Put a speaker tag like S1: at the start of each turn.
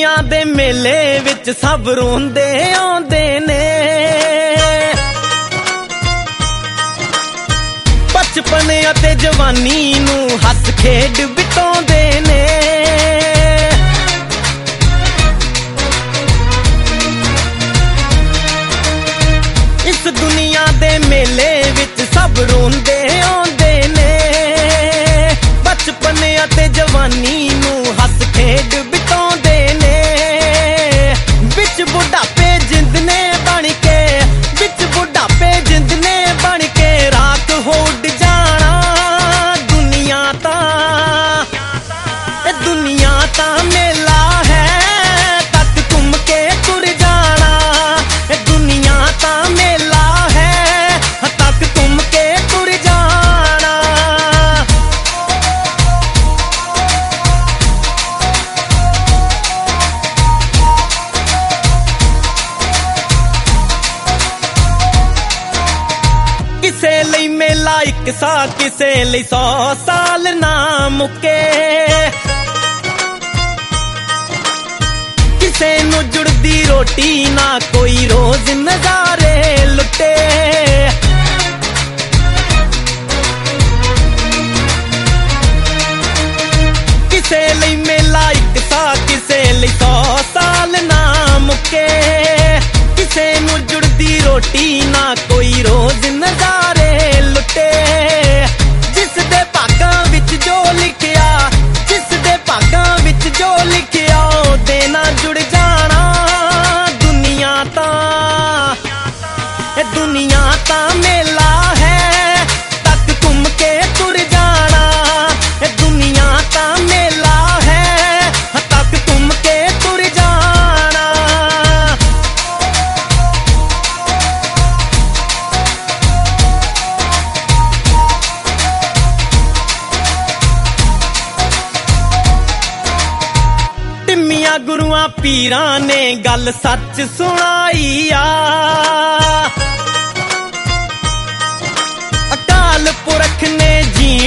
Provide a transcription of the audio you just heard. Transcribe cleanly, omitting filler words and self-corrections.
S1: ਦੁਨੀਆ ਦੇ ਮੇਲੇ ਵਿੱਚ ਸਭ ਰੋਂਦੇ ਆਉਂਦੇ ਨੇ। ਬਚਪਨ ਅਤੇ ਜਵਾਨੀ ਨੂੰ ਹੱਸ ਖੇਡ ਬਿਤਾਉਂਦੇ ਨੇ। ਇਸ ਦੁਨੀਆ ਦੇ ਮੇਲੇ ਵਿੱਚ ਸਭ ਰੋਂਦੇ ਆਉਂਦੇ ਨੇ। ਬਚਪਨ ਅਤੇ ਜਵਾਨੀ ਨੂੰ ਹੱਸ ਖੇਡ ਬਿਤਾਉਂਦੇ ਨੇ। ਵਿੱਚ ਬੁਢਾਪੇ ਜਿੰਦ ਨੇ ਬਣ ਕੇ, ਵਿੱਚ ਬੁਢਾਪੇ ਜਿੰਦ ਨੇ ਬਣ ਕੇ ਰਾਤ ਹੋ ਉੱਡ ਜਾਣਾ। ਦੁਨੀਆ ਤਾਂ ਮੇਲਾ ਹੈ, ਤੱਕ ਘੁੰਮ ਕੇ ਤੁਰ ਜਾਣਾ। ਇਹ ਦੁਨੀਆ ਤਾਂ ਮੇਲਾ ਹੈ, ਤੱਕ ਘੁੰਮ ਕੇ ਤੁਰ ਜਾਣਾ। ਕਿਸੇ ਲਈ ਮੇਲਾ 1 ਸਾਲ, ਕਿਸੇ ਲਈ 100 ਸਾਲ ਨਾ ਮੁੱਕੇ। ਕਿਸੇ ਨੂੰ ਜੁੜਦੀ ਰੋਟੀ ਨਾ ਕੋਈ ਰੋਜ਼ ਨਜ਼ਾਰੇ ਲੁੱਟੇ। ਕਿਸੇ ਲਈ ਮੇਲਾ 1 ਸਾਲ, ਕਿਸੇ ਲਈ 100 ਸਾਲ ਨਾ ਮੁੱਕੇ। ਕਿਸੇ ਨੂੰ ਜੁੜਦੀ ਰੋਟੀ ਨਾ ਕੋਈ ਰੋਜ਼ ਨਜ਼ਾਰੇ ਲੁੱਟੇ। ਜਿਸ ਦੇ ਭਾਗਾਂ ਵਿੱਚ ਜੋ ਲਿਖਿਆ, ਜਿਸ ਦੇ ਭਾਗਾਂ ਵਿੱਚ ਜੋ ਲਿਖਿਆ ਉਹਦੇ ਨਾਲ ਜੁੜ ਜਾਣਾ। ਦੁਨੀਆ ਤਾਂ ਮੇਲਾ ਹੈ, ਤੱਕ ਘੁੰਮ ਕੇ ਤੁਰ ਜਾਣਾ। ਇਹ ਦੁਨੀਆ ਤਾਂ ਮੇਲਾ ਹੈ, ਤੱਕ ਘੁੰਮ ਕੇ ਤੁਰ ਜਾਣਾ। ਟਿੰਮੀਆਂ ਗੁਰੂਆਂ ਪੀਰਾਂ ਨੇ ਗੱਲ ਸੱਚ ਸੁਣਾਈ ਆ। ਅਕਾਲ ਪੁਰਖ ਨੇ ਜੀ